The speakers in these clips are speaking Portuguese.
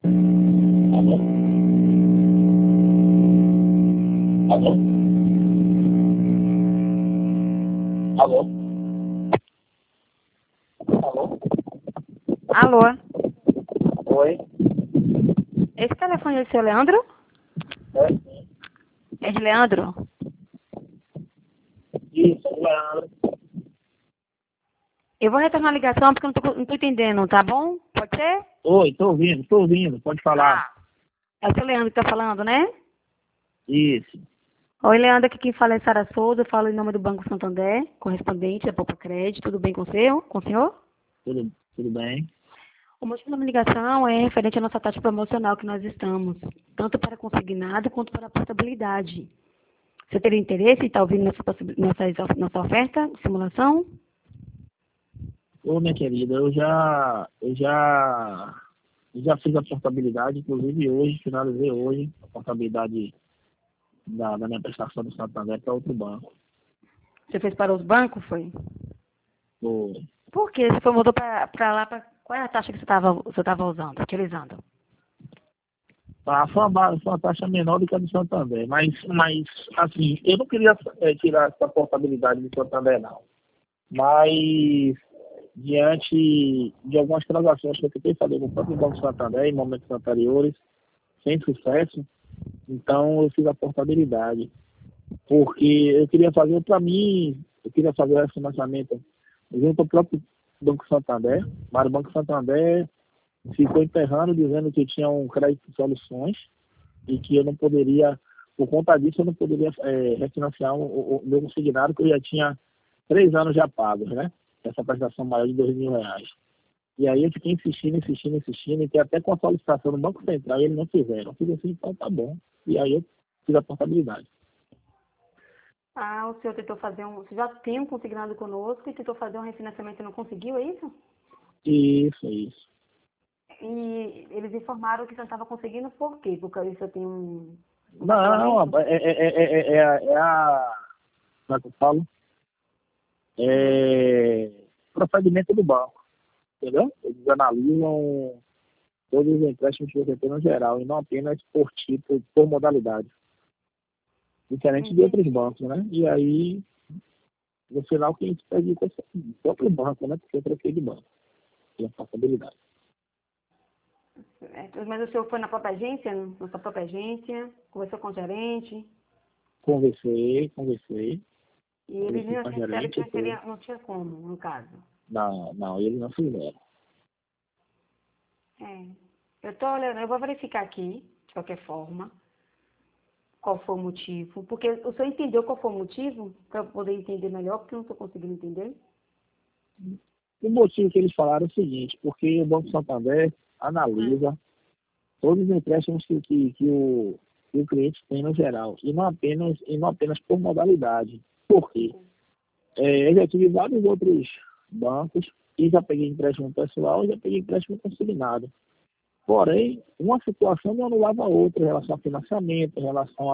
Alô? Alô? Alô? Alô? Alô? Oi? Esse telefone é do seu Leandro? É sim. É de Leandro? Isso, Leandro. Eu vou retornar a ligação porque eu não tô entendendo, tá bom? Pode ser? Oi, tô ouvindo, pode falar. É o seu Leandro que tá falando, né? Isso, Oi, Leandro, aqui quem fala é Sara Souza, eu falo em nome do Banco Santander, correspondente da Poupa Crédito, tudo bem com o senhor? Com o senhor? tudo bem? O motivo da minha ligação é referente à nossa taxa promocional que nós estamos, tanto para consignado quanto para portabilidade. Você teria interesse em estar ouvindo nossa oferta de simulação? Ô, minha querida, eu já fiz a portabilidade, inclusive hoje, finalizei hoje a portabilidade da minha prestação do Santander para outro banco. Você fez para os bancos, foi? Foi. Por quê? Você foi, mudou para lá, qual é a taxa que você tava usando, utilizando? Foi uma taxa menor do que a do Santander, mas assim, eu não queria tirar essa portabilidade do Santander, não. Mas, diante de algumas transações que eu tentei fazer com o próprio Banco Santander em momentos anteriores, sem sucesso, então eu fiz a portabilidade. Porque eu queria fazer para mim, eu queria fazer esse financiamento junto ao próprio Banco Santander, mas o Banco Santander ficou emperrando, dizendo que tinha um crédito de soluções e que eu não poderia, por conta disso, eu não poderia refinanciar o meu consignado, que eu já tinha 3 anos já pagos, né? Essa prestação maior de R$ 2.000. E aí eu fiquei insistindo, e que até com a solicitação do Banco Central eles não fizeram. Eu fiz assim, então tá bom. E aí eu fiz a portabilidade. Ah, o senhor tentou fazer você já tem um consignado conosco e tentou fazer um refinanciamento e não conseguiu, é isso? Isso. E eles informaram que você não estava conseguindo por quê? Porque aí você tem um Não, parcelamento? como é que eu falo? É procedimento do banco, entendeu? Eles analisam todos os empréstimos que você tem no geral, e não apenas por tipo, por modalidade. Diferente de outros Entendi. bancos, né? E aí, no final, quem se perde com o próprio banco, né? Porque eu troquei de banco. Tem a passabilidade. Mas o senhor foi na própria agência, na sua própria agência, conversou com o gerente, Conversei, e eles conversei já com a disseram que gerente e tudo. não tinha como, no caso. Não, eles não fizeram. É. Eu tô olhando, eu vou verificar aqui, de qualquer forma, qual foi o motivo. Porque o senhor entendeu qual foi o motivo? Para eu poder entender melhor, porque eu não estou conseguindo entender. O motivo que eles falaram é o seguinte, porque o Banco Santander analisa todos os empréstimos que o cliente tem no geral, e não apenas por modalidade. Por quê? Eu já tive vários outros bancos e já peguei empréstimo pessoal e já peguei empréstimo consignado. Porém, uma situação não anulava a outra em relação a financiamento, em relação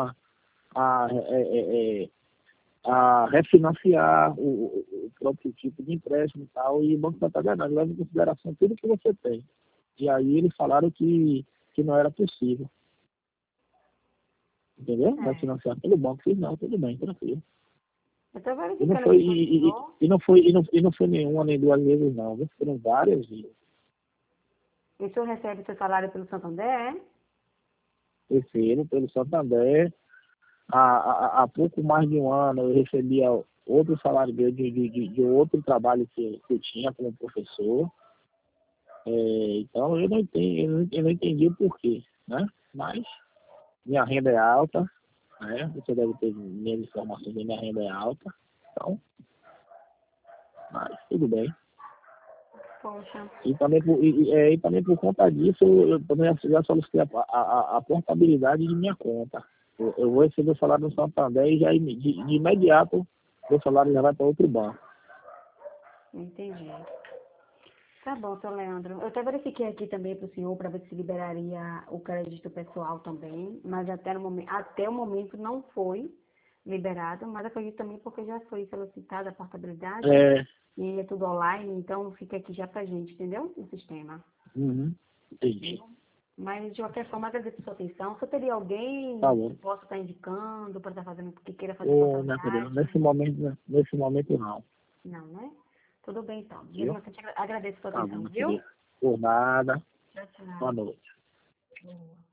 a refinanciar o próprio tipo de empréstimo e tal, e o Banco Santander não, leva em consideração tudo que você tem. E aí eles falaram que não era possível, entendeu? Vai É. financiar pelo banco. Fiz não, tudo bem, tranquilo. Eu estou E não verificando foi, aqui com o senhor. e não foi nenhuma nem duas vezes não, viu? Foram várias vezes. E o senhor recebe seu salário pelo Santander, é? Terceiro, pelo Santander, há pouco mais de um ano eu recebia outro salário meu de outro trabalho que eu tinha como professor. Então eu não entendi o porquê, né? Mas minha renda é alta, né? Você deve ter minhas informações de minha renda é alta. Então, mas tudo bem. Poxa. E também por conta disso, eu também já solicitei a portabilidade de minha conta. Eu vou receber o salário no Santander e já de imediato o salário já vai para outro banco. Entendi. Tá bom, seu Leandro. Eu até verifiquei aqui também para o senhor para ver se liberaria o crédito pessoal também, mas até o momento não foi liberado, mas acredito também porque já foi solicitada a portabilidade É, e é tudo online, então fica aqui já pra gente, entendeu? O sistema. entendi. Mas, de qualquer forma, agradeço a sua atenção. Você teria alguém Tá bom. que possa estar indicando para estar fazendo, que queira fazer Ô, minha querida, contabilidade? nesse momento não. Não, né? Tudo bem, então. Mesmo Viu? assim, agradeço a sua Tá bom, atenção, minha viu? querida. Por nada. Tchau, Boa tchau. noite. Boa.